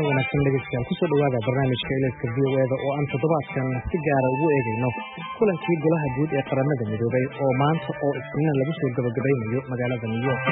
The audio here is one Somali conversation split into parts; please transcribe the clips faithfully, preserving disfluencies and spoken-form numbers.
wanaagsan dhegeystayaal kusoo dhawaada barnaamijka Ilayska V O A oo aan toddobaadkan si gaara ugu eegayno kulankii golaha guud ee qaramada midoobay oo maanta oo isniin lagu soo gabagabeynayo magaalada New York.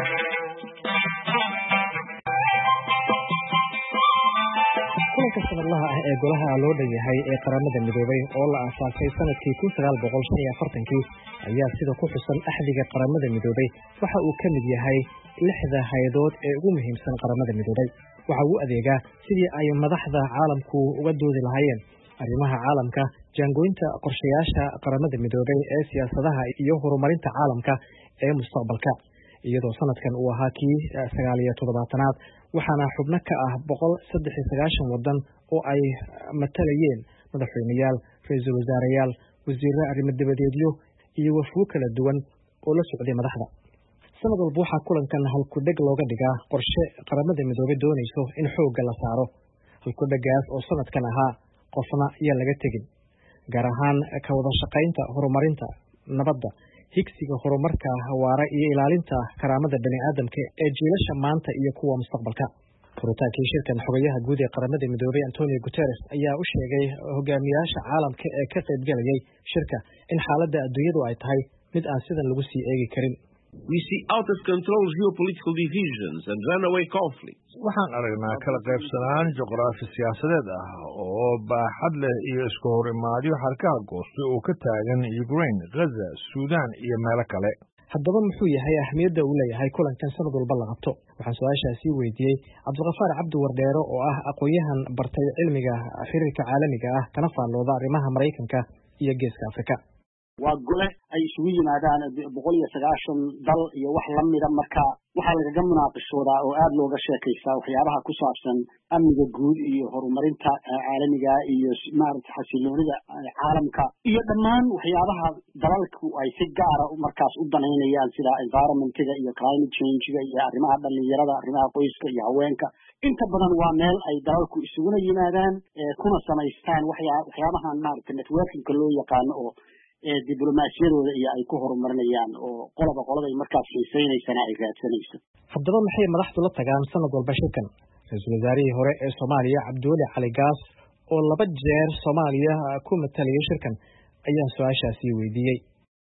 kulanka sanadlaha ah ee golaha loo dhanyahay ee qaramada midoobay oo la aasaasay sanadkii kun sagaal boqol shan iyo afartan-kii ayaa sida ku xusan axdiga qaramada midoobay waxa uu ka mid yahay lixda hay'adood ee ugu muhiimsan qaramada midoobay. waxa uu adeegaa sidii ay madaxda caalamku uga doodi lahaayeen arrimaha caalamka, jaangooyinta qorshayaasha qaramada midoobay ee siyaasadaha iyo horumarinta caalamka ee mustaqbalka. iyadoo sanadkan uu ahaa kii sagaal iyo toddobaatanaad waxaana xubno ka ah boqol saddex iyo sagaashan waddan oo ay matalayeen madaxweyneyaal, ra-iisul wasaareyaal, wasiirro arrimo dibadeedyo iyo wafuud kala duwan oo la socday madaxda. sanad walba waxaa kulankan halkudheg looga dhigaa qorshe qaramada midoobay doonayso in xoogga la saaro. halkudhegaas oo sanadkan ahaa qofna iyaan laga tegin, gaar ahaan ka wada shaqaynta horumarinta nabadda, higsiga horumarka waara iyo ilaalinta karaamada bani aadamka ee jiilasha maanta iyo kuwa mustaqbalka. furitaanki shirkan xogayaha guud ee qaramada midoobay Antonio Guterres ayaa u sheegay hogaamiyaasha caalamka ee ka qaybgalayay shirka in xaaladda adduunyadu ay tahay mid aan sidan lagu sii eegi karin. We see out of control geopolitical divisions and runaway conflicts. waxaan aragnaa kala qaybsanaan juqraafi siyaasadeed ah oo baaxad leh iyo isku hor imaadyo xarkaha goosta oo ka taagan Ukraine, Gaza, Suudaan iyo meelo kale. haddaba muxuu yahay ahmiyadda uu leeyahay kulankan sanad walba la qabto? waxaan su-aashaasi weydiiyey Cabdiqafaar Cabdi Wardheero oo ah aqoon-yahan bartay cilmiga xiriirka caalamiga ah kana faallooda arrimaha Maraykanka iyo Geeska Afrika. waa gole ay isugu yimaadaan boqol iyo sagaashan dal iyo wax la mida, marka waxaa lagaga munaaqishoodaa oo aada looga sheekaystaa waxyaabaha ku saabsan amniga guud iyo horumarinta caalamiga iyo maaragta xasiloonida caalamka iyo dhammaan waxyaabaha dalalku ay si gaara markaas u danaynayaan sida environmentiga iyo climate change-ga iyo arrimaha dhalinyarada, arrimaha qoyska iyo haweenka. inta badan waa meel ay dalalku isuguna yimaadaan kuna samaystaan waxyaabahan maaragta networkingka loo yaqaano oo ee diblomaasiyadooda iyo ay ku horumarinayaan oo qoloba qolada ay markaas xiisaynaysana ay raadsanayso. haddaba maxay madaxdu la tagaan sanad walba shirkan? ra-iisul wasaarihii hore ee Soomaaliya Cabdiweli Cali Gaas oo laba jeer Soomaaliya ku matalay shirkan ayaan su-aashaasi weydiiyey.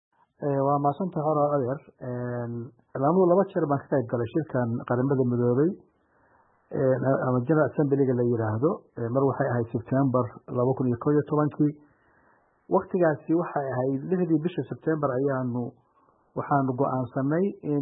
waa maasanta hore adeer laamo laba jeer baan ka qayb galay shirkan qaramada midoobay ama General Assembly-ga la yiraahdo. mar waxay ahayd September laba kun iyo kow iyo toban-kii. waqtigaasi waxay ahayd lixdii bisha September ayaanu waxaanu go'aansanay in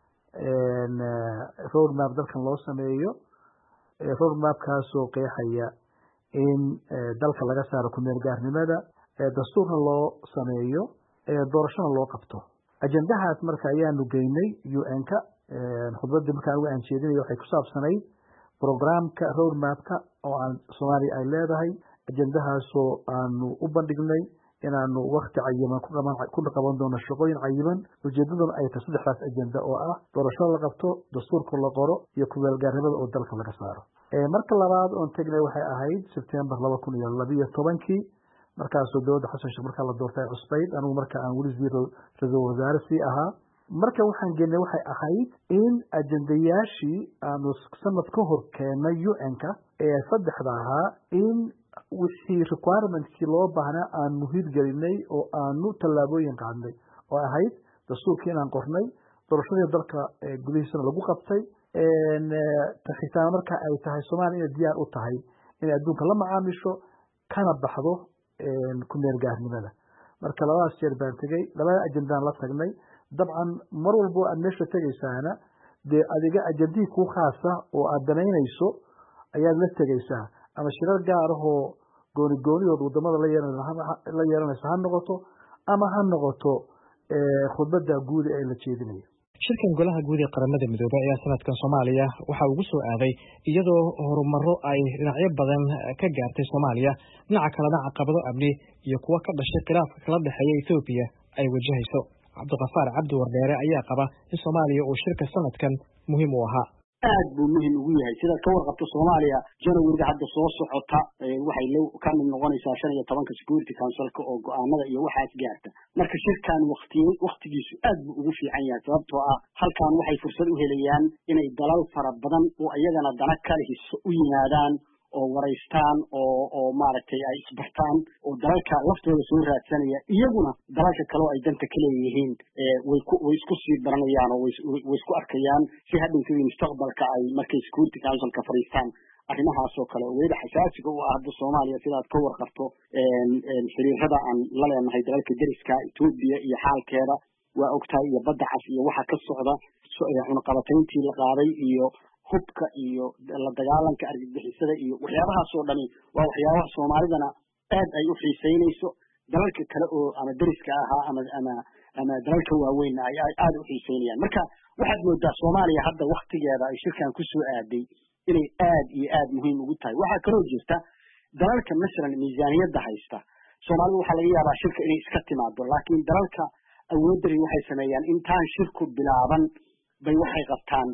road map dalkan loo sameeyo. road mapkaasoo qeexaya in dalka laga saaro ku-meel gaarnimada, dastuurna loo sameeyo, doorashona loo qabto. ajendahaas marka ayaanu geynay U N-ka. khudbadii markaan uga aanjeedinaya waxay ku saabsanayd programka road mapka oo aan Soomaaliya ay leedahay. ajendahaasoo aanu u bandhignay inaanu wakti cayiman ku qaban doono shaqooyin cayiman. ujeedaduna ay tahay saddexdaas ajenda oo ah doorashada la qabto, dastuurka la qoro iyo ku-meel gaarnimada oo dalka laga saaro. marka labaad oon tegnay waxay ahayd September laba kun iyo labiyo tobankii. markaasoo dowladda xasan sheekh markaa la doortay cusbayd, anigu marka aan weli ra-iisul wasaare sii ahaa. marka waxaan geenay waxay ahayd in ajendayaashii aanu sanad ka hor keennay U N-ka ee saddexda ahaa in wixii requirementkii loo baahnaa aanu hirgelinay oo aanu tallaabooyin qaadnay oo ahayd dastuurkii inaan qornay, doorashadii dalka gudihiisana lagu qabtay. xitaa marka ay tahay Soomaaliya inay diyaar u tahay inay adduunka la macaamisho kana baxdo ku-meel gaarnimada. marka labadaas jeer baan tegey, labada ajendaan la tagnay. dabcan mar walbo aad meesha tegaysaana dee adiga ajendihii kuu khaasa oo aad danaynayso ayaad la tegaysaa, ama shirar gaar ahoo gooni goonidood wadamada la yeelanayso ha noqoto ama ha noqoto khudbada guud ee la jeedinayo. shirkan golaha guud ee qaramada midoobay ayaa sanadkan Soomaaliya waxa ugu soo aaday iyadoo horumaro ay dhinacyo badan ka gaartay Soomaaliya, dhinaca kalena caqabado amni iyo kuwa ka dhashay khilaafka kala dhexeeya Ethiopia ay wajahayso. Cabdiqafaar Cabdi Wardheere ayaa qaba in Soomaaliya uu shirka sanadkan muhiim u ahaa. aad buu muhiim ugu yahay sidaad ka warqabto Soomaaliya January hadda soo socota waxay ka mid noqonaysaa shan iyo tobanka Security Council-ka oo go'aamada iyo waxaas gaarta marka shirkan waqti waqtigiisu aad buu ugu fiican yahay sababtoo ah halkan waxay fursad u helayaan inay dalal fara badan oo ayagana dana kale u yimaadaan oo wareystaan oo oo maaragtay ay isbartaan oo dalalka laftooda soo raadsanaya iyaguna dalalka kale oo ay danta ka leeyihiin ee way ku way isku sii baranayaan oo way isku arkayaan si hadhowtii mustaqbalka ay markay Security Council-ka fariistaan arrimahaas oo kale weeyda xasaasiga u ah hadda Soomaaliya sidaad ka warqabto een een xiriirada aan la leenahay dalalka deriska Itoobiya iyo xaalkeeda waa ogtahay iyo badda cas iyo waxa ka socda soo qabatayntii la qaaday iyo hubka iyo la dagaalanka argagixisada iyo waxyaabahaas oo dhami waa waxyaabaha Soomaalidana aad ay u xiiseynayso dalalka kale oo ama deriska ahaa ama ama ama dalalka waaweyn ay aad u xiiseynayaan marka waxaad moodaa Soomaaliya hadda waqtigeeda ay shirkan ku soo aaday inay aad iyo aad muhiim ugu tahay waxa kale oo jirta dalalka masalan miisaaniyadda haysta Soomaalidu waxa laga yaabaa shirka inay iska timaado laakiin dalalka awoodari waxay sameeyaan intaan shirku bilaaban bay waxay qabtaan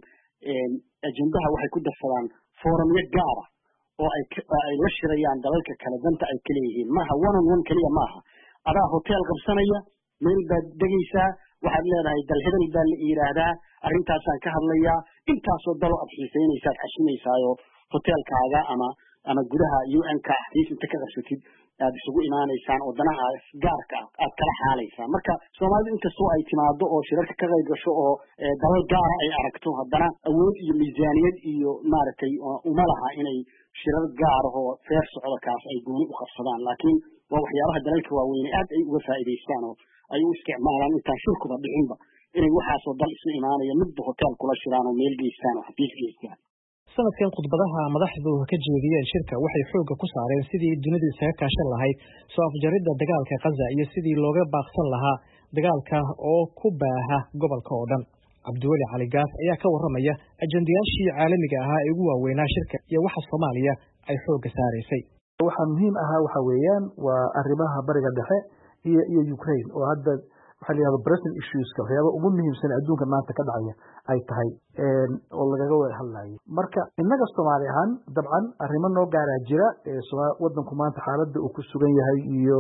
ajendaha waxay ku darsadaan foorumyo gaar ah oo ay ay la shirayaan dalalka kala danta ay kala yihiin maaha one on one kaliya maaha adaa hotel qabsanaya meel baad degaysaa waxaad leedahay dal hebel baa la yiraahdaa arrintaasaan ka hadlayaa intaasoo dalo aad xiiseynaysaad xashimaysaayo hotelkaaga ama ama gudaha U N-ka xafiis inta ka qabsatid aad isugu imaanaysaan oo danaha gaarka aad kala xaalaysaan marka Soomaalidu inkastoo ay timaado oo shirarka ka qayb gasho oo dalal gaar ah ay aragto haddana awood iyo miisaaniyad iyo maaragtay uma laha inay shirar gaar ah oo feer socdo kaas ay gooni u qabsadaan laakiin waa waxyaabaha dalalka waaweyn aad ay uga faa'iideystaan oo ay u isticmaalaan intaan shirkuba dhicinba inay waxaasoo dal isu imaanaya midba hotel kula shiraan oo meel geystaan oo xafiis geystaan sanadkan khudbadaha madaxdu ka jeediyeen shirka waxay xoogga ku saareen sidii dunidu isaga kaashan lahayd soo afjaridda dagaalka Gaza iyo sidii looga baaqsan lahaa dagaalka oo ku baaha gobolka oo dhan Cabdiweli Cali Gaas ayaa ka warramaya ajendayaashii caalamiga ahaa ee ugu waaweynaa shirka iyo waxa Soomaaliya ay xoogga saareysay waxa muhiim ahaa waxa weeyaan waa arrimaha bariga dhexe iyo iyo Ukraine oo hadda waxa la yiraahdo present issues ka waxyaabo ugu muhiimsan adduunka maanta ka dhacaya ay tahay een oo lagaga wada hadlayo marka innaga Soomaali ahaan dabcan arrimo noo gaara jira ee wadanku maanta xaaladda uu ku sugan yahay iyo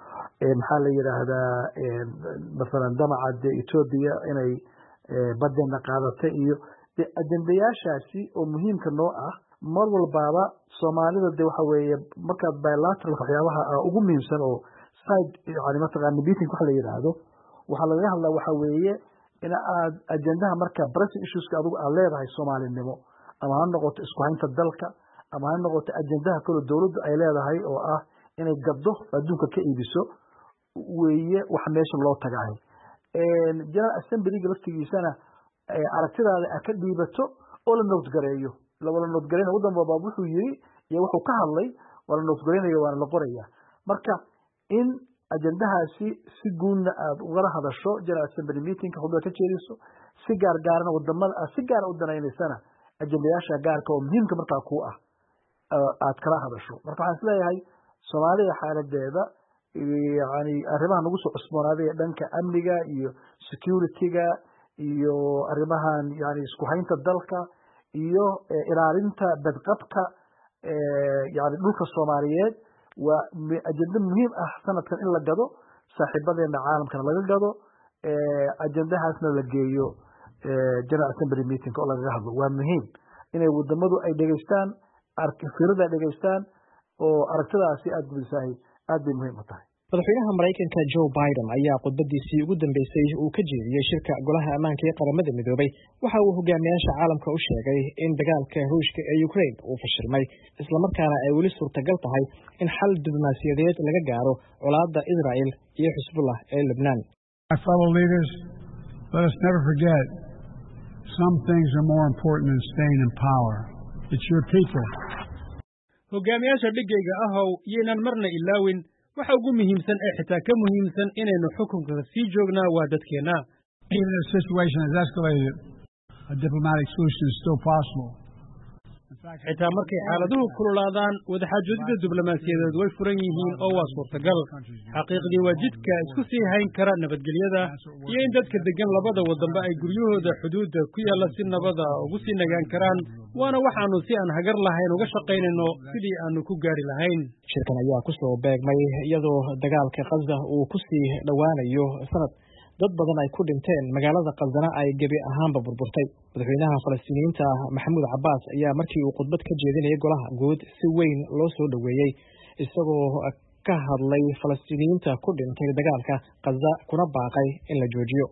ee maxaa la yiraahdaa ee masalan damaca Ethiopia inay badana qaadatay iyo ajendayaashaasi oo muhiimka noo ah mar walbaaba Soomaalida de waxa weeye marka bilateral waxyaabaha ugu muhiimsan oo side yani mataqaan meeting waxa la yiraahdo waxa laga hadlaa waxa weeye in aad ajendaha marka pressing issues ka adigu aad leedahay Soomaalinimo ama ha noqoto isku haynta dalka ama ha noqoto ajendaha kale dawladdu ay leedahay oo ah inay gabdo adduunka ka iibiso weeye wax meesha loo tagaay een General Assembly laftigiisana aragtidaada ay ka dhiibato oo la nood gareeyo la nood gareeyo wadan baba wuxuu yiri iyo wuxuu ka hadlay wala nood gareeyo waa la qoraya marka in ajendahaasi si guud aad uga hadasho General Assembly meeting ka xubnaha ka jeediso si gaar gaarna wadamada si gaar u danaynaysan ajendayaasha gaarka oo muhiimka marka ku ah aad kala hadasho marka waxaan isleeyahay Soomaaliya xaaladeeda yani arrimaha nagu soo cusboonaaday dhanka amniga iyo security-ga iyo arrimahan yani isku haynta dalka iyo ilaalinta badqabka ee yani dhulka Soomaaliyeed waa ajenda muhiim ah sanadkan in la gado saaxiibadeena caalamkana laga gado ee ajendahaasna la geeyo ee General Assembly meeting oo laga hadlo waa muhiim inay wadamadu ay dhageystaan arkifiirada dhageystaan oo aragtidaasi aad gudisahay aad bay muhiim u tahay madaxweynaha Mareykanka Joe Biden ayaa khudbadiisii ugu dambeysay uu ka jeediyay shirka golaha ammaanka ee qaramada midoobay waxa uu hogaamiyaasha caalamka u sheegay in dagaalka Ruushka ee Ukraine uu fashilmay isla markaana ay weli suurtagal tahay in xal diblomaasiyadeed laga gaaro colaadda Israel iyo Hezbollah ee Lebanon. My fellow leaders, let us never forget some things are more important than staying in power. It's your people. hogaamiyaasha dhigayga ahow yeenan marna ilaawin waxa ugu muhiimsan ee xitaa ka muhiimsan inaynu xukunka sii joognaa waa dadkeena. Even if the situation has escalated, a diplomatic solution is still possible. xitaa markay xaaladuhu kululaadaan wadaxaajoodida diblomaasiyadeed way furan yihiin oo waa suurtagal. xaqiiqdii waa jidka isku sii hayn kara nabadgelyada iyo in dadka deggan labada waddanba ay guryahooda xuduudda ku yaalla si nabada ugu sii nagaan karaan, waana waxaannu si aan hagar lahayn uga shaqaynayno sidii aannu ku gaari lahayn. shirkan ayaa ku soo beegmay iyadoo dagaalka Gaza uu ku sii dhowaanayo sanad, dad badan ay ku dhinteen, magaalada Gazana ay gebi ahaanba burburtay. madaxweynaha Falastiiniyiinta Maxamuud Cabbaas ayaa markii uu khudbad ka jeedinayay golaha guud si weyn loo soo dhoweeyey, isagoo ka hadlay Falastiiniyiinta ku dhintay dagaalka Gaza kuna baaqay in la joojiyo.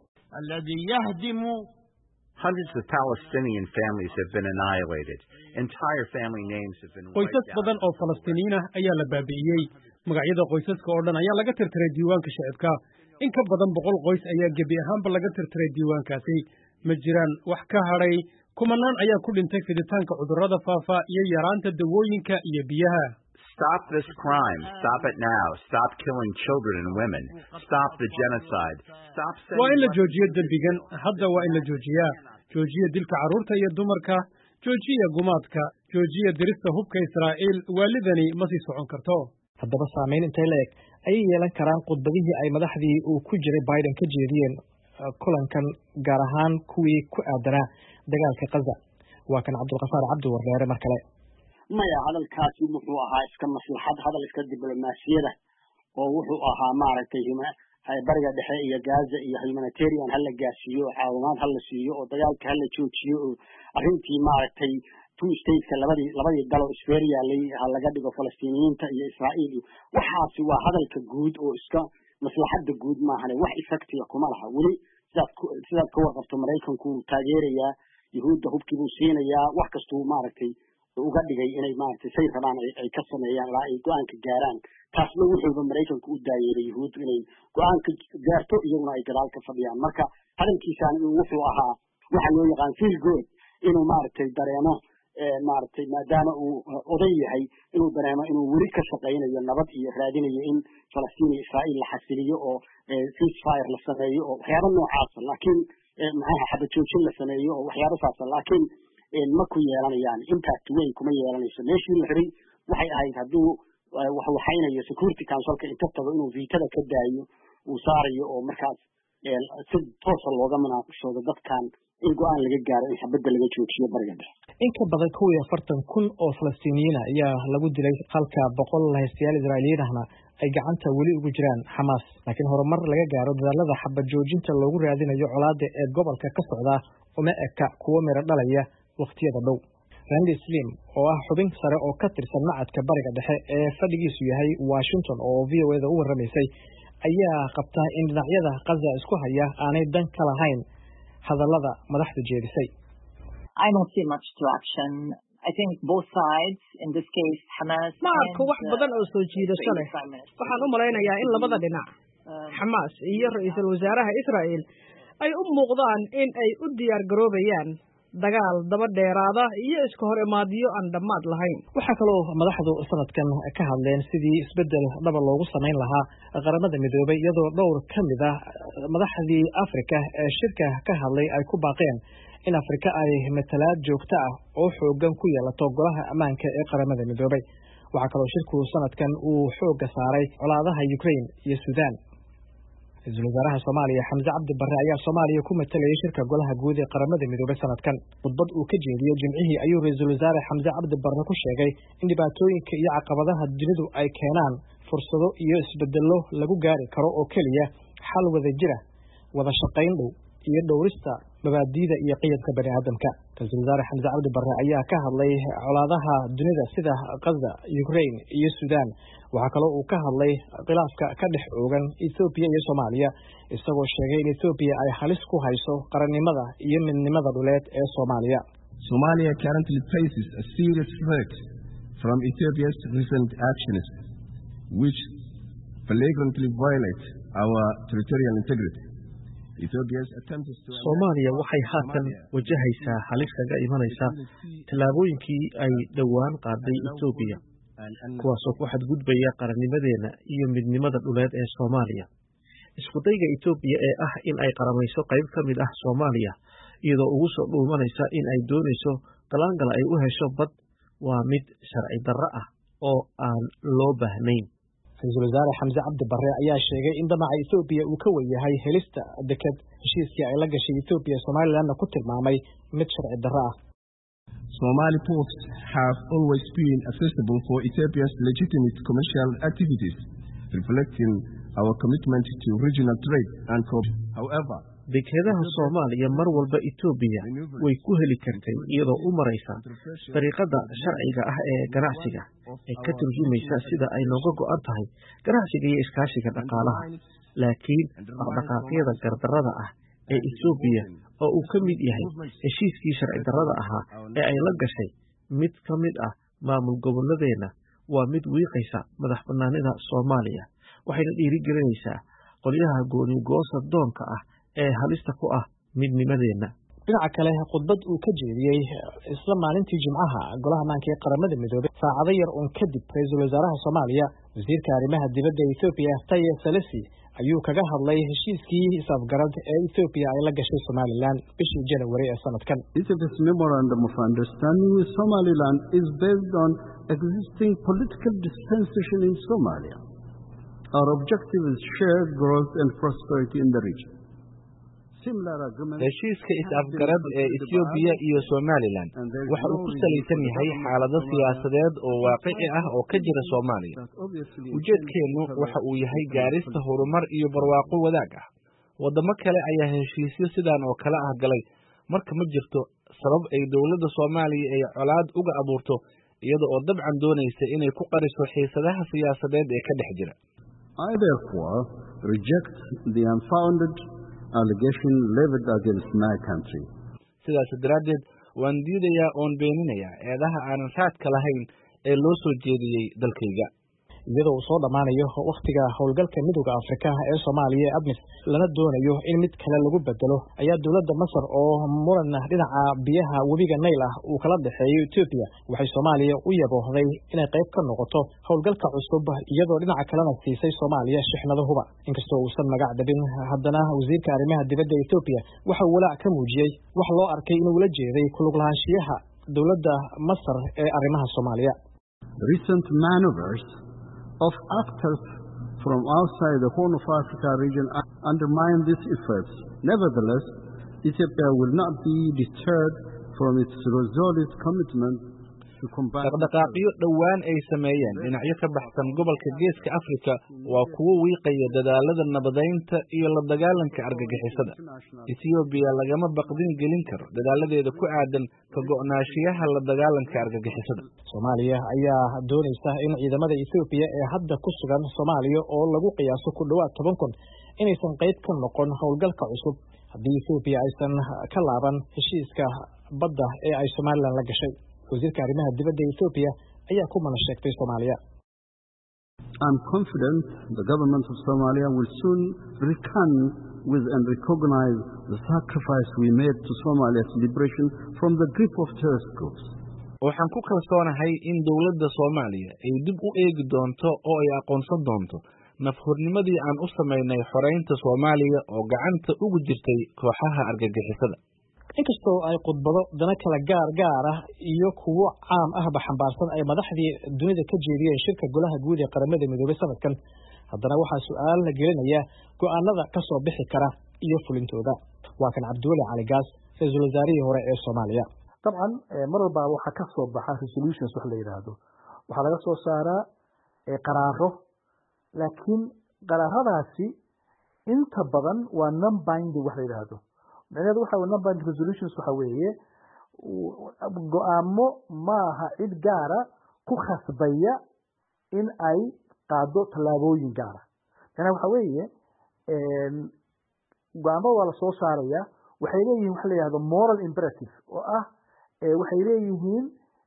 Hundreds of Palestinian families have been annihilated. Entire family names have been wiped out. qoysas badan oo Falastiiniin ah ayaa la baabi'iyey. magacyada qoysaska oo dhan ayaa laga tirtiray diiwaanka shacabka. in ka badan boqol qoys ayaa gebi ahaanba laga tirtiray diiwaankaasi. ma jiraan wax ka hadhay. kumanaan ayaa ku dhintay fiditaanka cudurrada faafa iyo yaraanta dawooyinka iyo biyaha. Stop this crime. Stop it now. Stop killing children and women. Stop the genocide. Stop waa in la joojiyo dembigan. hadda waa in la joojiyaa. joojiya dilka carruurta iyo dumarka. joojiya gumaadka. joojiya dirista hubka Israa'iil. waalidani ma sii socon karto. haddaba saamayn intay la eg ayay yeelan karaan khudbadihii ay madaxdii uu ku jiray Biden ka jeediyeen kulankan, gaar ahaan kuwii ku aadanaa dagaalka Gaza. waa kan Cabdulqafaar Cabdi Wardeere mar kale. maya hadalkaasi wuxuu ahaa iska maslaxad, hadal iska diblomaasiyada oo wuxuu ahaa maaragtay bariga dhexe iyo Gaza iyo humanitarian hala gaarsiiyo, caawimaad hala siiyo, oo dagaalka hala joojiyo, oo arrintii maaragtay two stateka labadii labadii dal oo isfeeriyaalay ha laga dhigo Falastiiniyiinta iyo Israa'iil. waxaasi waa hadalka guud oo iska maslaxadda guud maahane wax effectiga kuma laha. weli sidaad sidaad ka warqabto Maraykanku taageerayaa yuhuudda, hubkii buu siinayaa, wax kastuu maaragtay uga dhigay inay maaragtay say rabaan ay ka sameeyaan ilaa ay go-aanka gaaraan. taasna wuxuuba Maraykanku u daayeeray yuhuuddu inay go-aanka gaarto iyaguna ay gadaal ka fadhiyaan. marka hadalkiisaan wuxuu ahaa waxa loo yaqaan feel good, inuu maaragtay dareemo maaragtay maadaama uu oday yahay inuu dareemo inuu weli ka shaqaynayo nabad iyo raadinayo in Falastiin iyo Israa'iil la xasiliyo oo ceasefire la sameeyo oo waxyaabo noocaasa, laakiin maxaa xabad joojin la sameeyo oo waxyaabo saasa, laakiin ma ku yeelanayaan impact weyn kuma yeelanayso. meeshii la xiray waxay ahayd hadduu wax waxaynayo Security Councilka inta tago inuu viitada ka daayo uu saarayo oo markaas si toosa looga munaaqashoodo dadkan in go-aan laga gaaro in xabadda laga joojiyo bariga dhexe. in ka badan kow iyo afartan kun oo Falastiiniyiin ayaa lagu dilay, halka boqol haystayaal Israa'iiliyiin ahna ay gacanta weli ugu jiraan Xamaas. laakiin horumar laga gaaro dadaalada xabad joojinta loogu raadinayo colaadda ee gobolka ka socda uma eka kuwo miro dhalaya waqtiyada dhow. Randy Slim oo ah xubin sare oo ka tirsan macadka bariga dhexe ee fadhigiisu yahay Washington oo V O A da u warramaysay ayaa qabta in dhinacyada Gaza isku haya aanay dan ka lahayn hadallada madaxdu jeedisay. I don't see much traction. I think both sides, in this case Hamas, ma arko wax badan oo soo jiidasho leh. waxaan u malaynayaa in labada dhinac Hamas iyo ra'iisul wasaaraha Israa'iil ay u muuqdaan in ay u diyaar garoobayaan dagaal daba dheeraada iyo iska hor imaadiyo aan dhammaad lahayn. waxaa kaloo madaxdu sanadkan ka hadleen sidii isbeddel dhaba loogu samayn lahaa qaramada midoobay, iyadoo dhowr ka mid ah madaxdii Afrika ee shirka ka hadlay ay ku baaqeen in Afrika ay matalaad joogto ah oo xoogan ku yeelato golaha ammaanka ee qaramada midoobay. waxaa kaloo shirku sanadkan uu xooga saaray colaadaha Ukraine iyo Suudaan. ra-iisul wasaaraha Soomaaliya Xamse Cabdi Barre ayaa Soomaaliya ku matalayay shirka golaha guud ee qaramada midoobay sanadkan. khudbad uu ka jeediyey Jimcihii ayuu ra-iisul wasaare Xamse Cabdi Barre ku sheegay in dhibaatooyinka iyo caqabadaha dunidu ay keenaan fursado iyo isbedello lagu gaari karo oo keliya xal wada jira, wada shaqayn dhow iyo dhowrista mabaadi'da iyo qiyamka bani aadamka. ra-iisul wasaare Xamse Cabdi Barre ayaa ka hadlay colaadaha dunida sida Gaza, Ukraine iyo Suudaan. waxaa kaloo uu ka hadlay khilaafka ka dhex oogan Ethiopia iyo Soomaaliya, isagoo sheegay in Ethiopia ay halis ku hayso qarannimada iyo midnimada dhuleed ee Soomaaliya. Somalia currently faces a serious threat from Ethiopia's recent actions, which flagrantly violate our territorial integrity. Soomaaliya waxay haatan wajahaysaa halis kaga imanaysa tallaabooyinkii ay dhowaan qaaday Ethiopia, kuwaasoo ku xadgudbaya qarannimadeena iyo midnimada dhuleed ee Soomaaliya. isku dayga Ethiopia ee ah in ay qaramayso qayb ka mid ah Soomaaliya iyadoo ugu soo dhuumanaysa in ay doonayso galaangal ay u hesho bad waa mid sharci darro ah oo aan loo baahnayn. ra-iisul wasaare xamse cabdi barre ayaa sheegay in damaca Ethiopia uu ka weyahay helista deked heshiiskii ay la gashay Ethiopia Somalilandna ku tilmaamay mid sharci darro ah. Somali ports have always been accessible for Ethiopia's legitimate commercial activities, reflecting our commitment to regional trade and cooperation. However, dekedaha Soomaaliya mar walba Ethiopia way ku heli kartay iyadoo u maraysa dariiqada sharciga ah ee ganacsiga ee ka turjumaysa sida ay nooga go'an tahay ganacsiga iyo iskaashiga dhaqaalaha. Laakiin dhaqdhaqaaqyada gardarrada ah ee Ethiopia oo uu ka mid yahay heshiiskii sharci darrada ahaa ee ay la gashay mid ka mid ah maamul goboleedyada waa mid wiiqaysa madax bannaanida Soomaaliya, waxayna dhiirigelinaysaa qolyaha gooni-goosa doonka ah ee halista ku ah midnimadeena. dhinaca kale khudbad uu ka jeediyey isla maalintii Jimcaha golaha maanka ee qaramada midoobay saacado yar uun kadib ra-iisul wasaaraha Soomaaliya wasiirka arrimaha dibadda Ethiopia Taye Salasi ayuu kaga hadlay heshiiskii isafgarad ee Ethiopia ay la gashay Somaliland bishii January ee sanadkan. Ethiopia's memorandum of understanding with Somaliland is based on existing political dispensation in Somalia. Our objective is shared growth and prosperity in the region. heshiiska is-afgarad ee Ethiopia iyo Somaliland waxa uu ku salaysan yahay xaalado siyaasadeed oo waaqici ah oo ka jira Soomaaliya. Ujeedkeenu waxa uu yahay gaarista horumar iyo barwaaqo wadaag ah. Wadamo kale ayaa heshiisyo sidaan oo kale ah galay, marka ma jirto sabab ay dowladda Soomaaliya ay colaad uga abuurto iyada oo dabcan doonaysa inay ku qariso xiisadaha siyaasadeed ee ka dhex jira. I therefore reject the unfounded allegation levied against my country. sidaas daraaddeed waan diidayaa oon beeninayaa eedaha aanan raadka lahayn ee loo soo jeediyey dalkayga. iyadoo uu soo dhamaanayo wakhtiga howlgalka midowga Afrika ee Soomaaliya ee ADMIS lana doonayo in mid kale lagu bedelo ayaa dowladda Masar oo muran dhinaca biyaha webiga Nile ah uu kala dhaxeeyo Ethiopia waxay Soomaaliya u yaboohday inay qayb ka noqoto howlgalka cusub iyadoo dhinaca kalena siisay Soomaaliya shixnado huba. inkastoo uusan magac dhabin haddana wasiirka arrimaha dibadda Ethiopia waxa uu walaac ka muujiyay wax loo arkay inuu la jeeday ku lug lahaanshiyaha dowladda Masar ee arrimaha Soomaaliya. Recent maneuvers of actors from outside the Horn of Africa region undermine these efforts. Nevertheless, Ethiopia will not be deterred from its resolute commitment to combat. dhaqdhaqaaqyo dhowaan ay sameeyeen dhinacyo ka baxsan gobolka Geeska Afrika waa kuwo wiiqaya dadaalada nabadeynta iyo la dagaalanka argagixisada. Ethiopia lagama baqdin gelin karo dadaaladeeda ku aadan ka go'naanshiyaha la dagaalanka argagixisada. Soomaaliya ayaa doonaysa in ciidamada Ethiopia ee hadda ku sugan Soomaaliya oo lagu qiyaaso ku dhawaad toban kun inaysan qayb ka noqon howlgalka cusub haddii Ethiopia aysan ka laaban heshiiska badda ee ay Somaliland la gashay. wasiirka arrimaha dibadda Ethiopia ayaa ku mana sheegtay Soomaaliya. I'm confident the government of Somalia will soon reckon with and recognize the sacrifice we made to Somalia's liberation from the grip of terrorist groups. waxaan ku kalsoonahay in dowladda Soomaaliya ay dib u eegi doonto oo ay aqoonsan doonto nafhurnimadii aan u sameynay xoreynta Soomaaliya oo gacanta ugu jirtay kooxaha argagixisada. inkastoo ay khudbado dana kala gaar gaar ah iyo kuwo caam ahba xambaarsan ay madaxdii dunida ka jeediyeen shirka golaha guud ee qaramada midoobay sanadkan, haddana waxaa su'aal la gelinaya go'aanada ka soo bixi kara iyo fulintooda. waa kan Cabdiweli Cali Gaas, ra'iisul wasaarihii hore ee Soomaaliya. dabcan mar walba waxa ka soo baxa resolutions wax la yiraahdo waxa laga soo saaraa qaraaro, laakiin qaraaradaasi inta badan waa non binding wax la yiraahdo. macnaheedu waxa non binding resolutions waxa weeye go'aamo maaha cid gaara ku khasbaya in ay qaado tallaabooyin gaara. macnaheedu waxa weeye go'aamo waa la soo saaraya, waxay leeyihiin wax la yiraahdo moral imperative oo ah waxay leeyihiin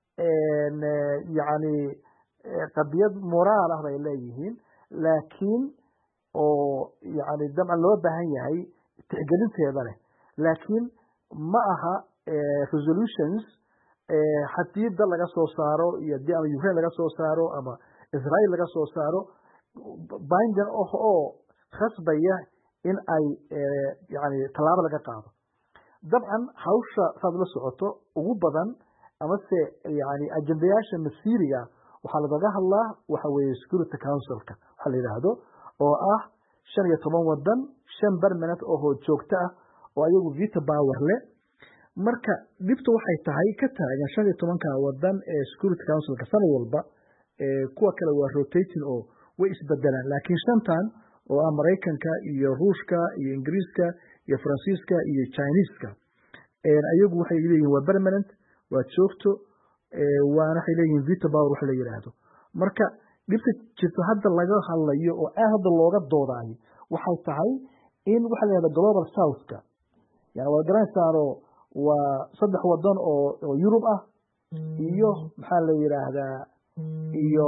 yani qadiyad moraal ah bay leeyihiin, laakiin oo yani dabcan loo baahan yahay tixgelinteeda leh, laakiin ma aha resolutions haddii dal laga soo saaro iyo haddii ama Ukraine laga soo saaro ama Israel laga soo saaro binding oo khasbaya in ay yani tallaabo laga qaado. dabcan hawsha saad la socoto ugu badan amase yani ajendayaasha masiiriga waxaa lagaga hadlaa waxa weeye security councilka waxa la yidhaahdo oo ah shan iyo toban wadan shan permanent oo joogto ah oo ayagu veto power leh marka dhibta waxay tahay ka taagan shan iyo tobanka wadan ee security councilka sanad walba kuwa kale waa rotating oo way isbedelaan laakiin shantan oo ah Mareykanka iyo Ruushka iyo Ingiriiska iyo Faransiiska iyo Chinese-ka ayagu waxay leeyihiin waa permanent waa joogto waana waxay leeyihiin veto power waxa la yiraahdo marka dhibta jirta hadda laga hadlayo oo aad looga doodayo waxay tahay in waxa la yiraahdo global south-ka yani waa garanaysaano waa saddex wadan oo oo Europe ah iyo maxaa la yiraahdaa iyo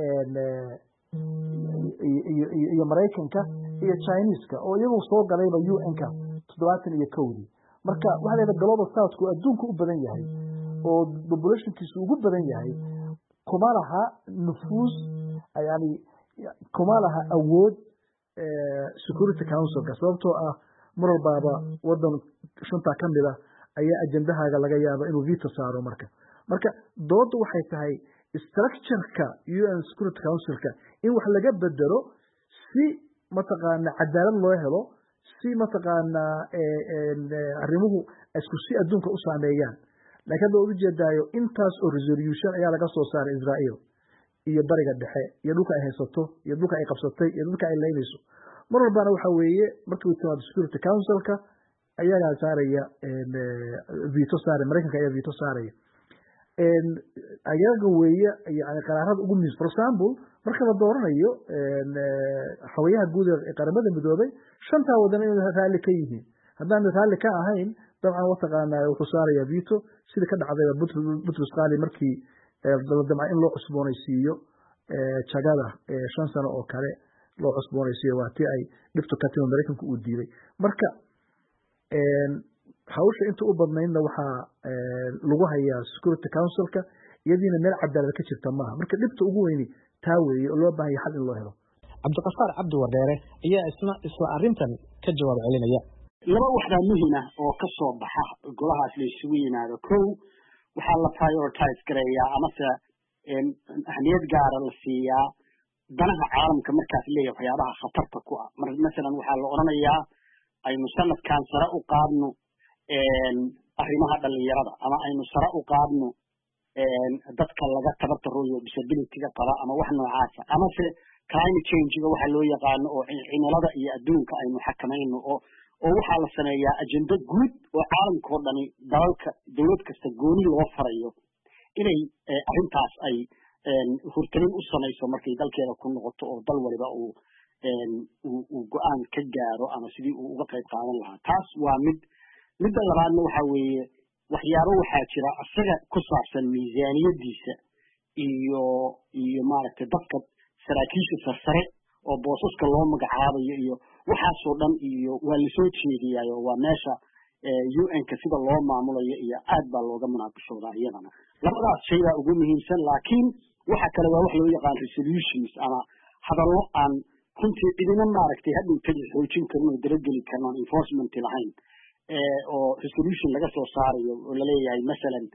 iyo iyo Mareykanka iyo Chinese-ka oo iyagu soo galayba U N-ka toddobaatan iyo kowdii marka waxa la yiraahdaa global south-ku adduunka u badan yahay oo population-kiisu ugu badan yahay kuma laha nufuus yani kuma laha awood security council-ka sababtoo ah mar walbaaba wadan shanta ka mid ah ayaa ajendahaaga laga yaaba inuu veto saaro marka marka dooda waxay tahay structure-ka U N Security Council-ka in wax laga bedelo si mataqaana cadaalad loo helo si mataqaana arrimuhu isku si adduunka u saameeyaan laakiin loo ujeedaayo intaas oo resolution ayaa laga soo saaray Israel iyo bariga dhexe iyo dhulka ay haysato iyo dhulka ay qabsatay iyo dhulka ay leeynayso mar walbana waxa weeye markii uu timaado Security Council-ka ayaga saaraya veto saaray Mareykanka ayaa veto saaraya een ayaga weeye yani qaraarada ugu muhiimsan for example marka la dooranayo een xawayaha guud ee qaramada midoobay shanta wadan inay raali ka yihiin haddaan raali ka ahayn dabcan waxa taqaanaa wuxuu saaraya veto sida ka dhacday Butrus Qali markii dalada in loo cusboonaysiiyo ee jagada ee shan sano oo kale loo cusboonaysiiyo waa tii ay dhibto ka timid Mareykanku uu diiday marka een hawsha inta u badnaydna waxa lagu hayaa Security Council-ka iyadiina meel cadaalad ka jirta maaha marka dhibta ugu weyn taa weeye oo loo baahan yahay xal in loo helo Cabdiqafaar Cabdi Wadeere ayaa isna isla arrintan ka jawaab celinaya laba waxda muhiim ah oo ka soo baxa golahaas la isugu yimaado kow waxaa la prioritize gareeyaa ama se ahmiyad gaar ah la siiyaa danaha caalamka markaas leeyahay waxyaabaha khatarta ku ah masalan waxaa la oranayaa aynu sanadkan sare u qaadno arrimaha dhalinyarada ama aynu sare u qaadno dadka laga tabartaro disability-ga qaba ama wax noocaasa ama se climate change-ga waxa loo yaqaano oo cimilada iyo adduunka aynu xakamayno oo oo waxaa la sameeyaa ajenda guud oo caalamka oo dhani dalalka dowlad kasta gooni loo farayo inay arrintaas ay hurtalin u samayso markay dalkeeda ku noqoto oo dal waliba uu uu go'aan ka gaaro ama sidii uu uga qayb qaadan lahaa taas waa mid midda labaadna waxa weeye waxyaabo waxaa jira asaga ku saabsan miisaaniyadiisa iyo iyo maaragtay dadka saraakiisha sarsare oo boosaska loo magacaabayo iyo waxaasoo dhan iyo waa lasoo jeediyaayo waa meesha U N-ka sida loo maamulayo iyo aad baa looga munaaqashoodaa iyadana labadaas shay baa ugu muhiimsan laakiin waxa kale waa wax loo yaqaan resolutions ama hadallo aan runtii cidina maaragtay hadhow tagi xoojin karin oo darageli karin oon enforcement lahayn oo resolution laga soo saarayo oo laleeyahay masalan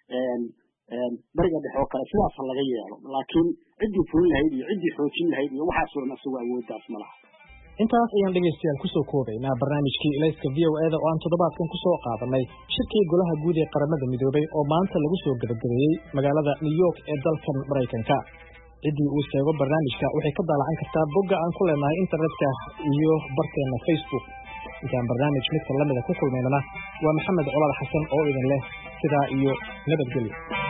bariga dhexe oo kale sidaas laga yeelo laakiin ciddii fulin lahayd iyo ciddii xoojin lahayd iyo waxaasoo dhan asagoo awooddaas ma laha intaas ayaan dhegaystayaal kusoo koobaynaa barnaamijkii ilayska v o e-da oo aan toddobaadkan kusoo qaadanay shirkii golaha guud ee qaramada midoobay oo maanta lagu soo gabagabeeyey magaalada New York ee dalkan Mareykanka ciddii uu sheego barnaamijka waxay ka daallacan kartaa bogga aan ku leenahay internetka iyo barkeena Facebook intaan barnaamij midka lamida ku kulmaynana waa Maxamed Colaad Xasan oo idin leh sidaa iyo nabadgelyo